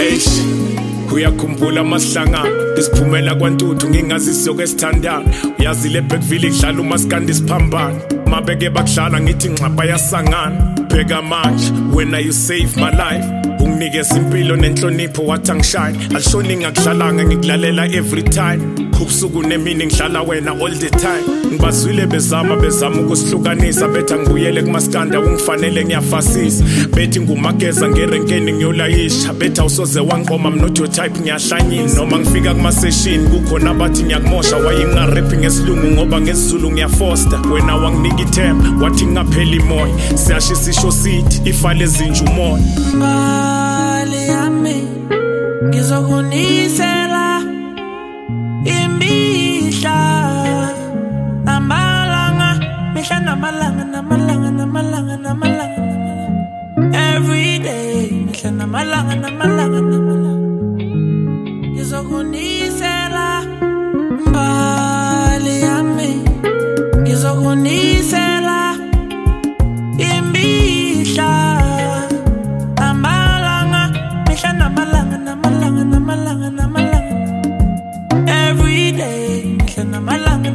Eish uyakhumbula amahlangano isiphumela kwantuthu ngingazi siyoke sithandana uyazi le Bergville idlala umaskandi siphambana mabeke bakudlala ngithi nxapha yasangana bheka manje when you save my life unginikeza impilo nenhlonipho wathi angishine alishoni ngakudlalanga ngikulalela every time ubusuku nemini ngidlala wena all the time ngibazwile bezama ukusihlukanisa betha ngibuyele kumaskanda ungifanele ngiyafasisa bethi ngumageza ngerenkeni ngiyolayisha betha usoze wanqoma I'm not your type ngiyahlanyisa noma ngifika kuma session kukhona bathi ngiyakumosha wayinga rap ngesilungu ngoba ngesizulu ngiyafoster wena wanginika ithemba wathi ngapheli moya siyashisa isho sithi ifale zinje umoya Mbali yami ngizokunisela imihla namalanga mihla namalanga every day mihla namalanga ngizokunisela mbali yami ngizokunisela imihla every day mihla namalanga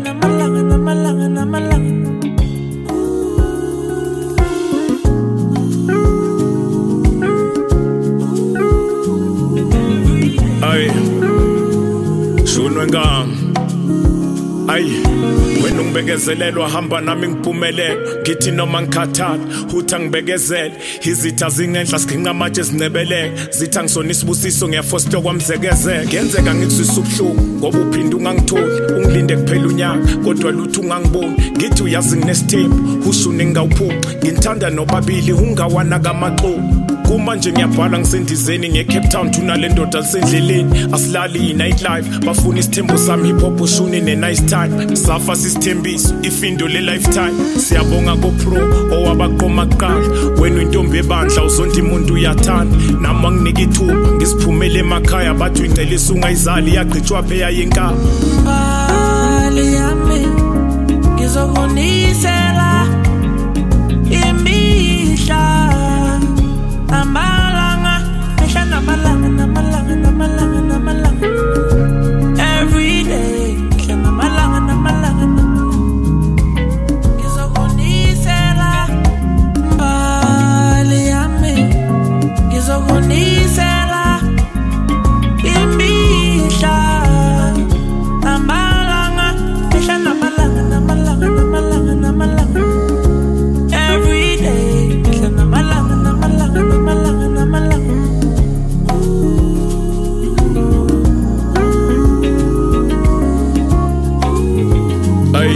ay shunwe ngam ay wena ungibekezelelwa hamba nami ngiphumelele ngithi noma ngikhathala uthi ngibekezele izitha zingenhla siginqa amatshe ezinebeleke zitha ngisona isibusiso ngiyafoster kwamzekezeke ngenzeka ngikuzwisa ubuhlungu ngoba uphinda ungangitholi ungilinde kuphela unyaka kodwa lutho ungangiboni ngithi uyazi nginesithembu ushune ngawuphuqa ngithanda nobabili ungawana kamaxolo kumanje ngiyabhala ngisendizeni ngeCape Town thuna le ndoda lisendleleni asilali night life bafuna isithembu sami hip hop ushuni ne nice time safa sisithembiso ifindo le lifetime siyabonga ko pro owabaqoma kuqala wena intombi ebandla uzonda umuntu uyathanda nami nginika ithuba ngisiphumele emakhaya bathi uyicelisa ungayizali yaqhitshwa pheya yenkaba mbali yami ngizokunisela imihla namalanga mihla namalanga every day mihla namalanga ngizokunisela mbali yami ngizokunisela imihla namalanga mihla namalanga every day mihla namalanga ay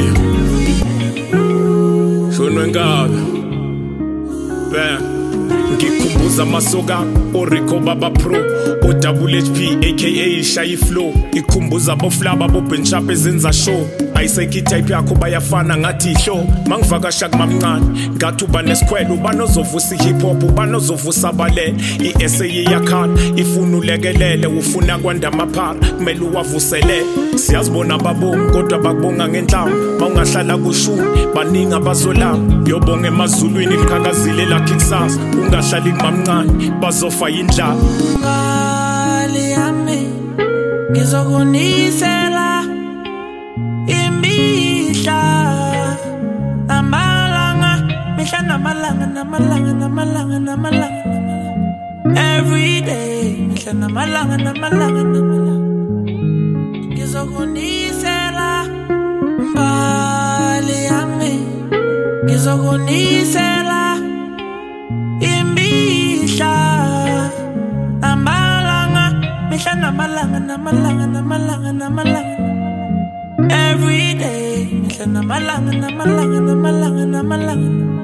shunwe ngabe bam ngikubuza masoka Orico Baba Pro o Double HP aka Shy Flow ikhumbuza boflaba bobenchap ezenza show ayiseki type yakho bayafana ngathi ihlo mangivakasha kumamncane ngathi uba nesikhwelo banozovusa hip hop banozovusa abalele iSA yakhala ifuna ulekelele ufuna kwanda amaphara kumele uwavusele siyazibona babomu kodwa bakubonga ngenhlamba mawungahlala kushuni baningi abazolama yobonga emazulwini liqhakazile lakhe kusasa ungahlali kumamncane bazofa indlala mbali yami ngizokunisela imihla namalanga mihla namalanga every day mihla namalanga ngizokunisela mbali yami ngizokunisela imihla namalanga mihla namalanga every day mihla namalanga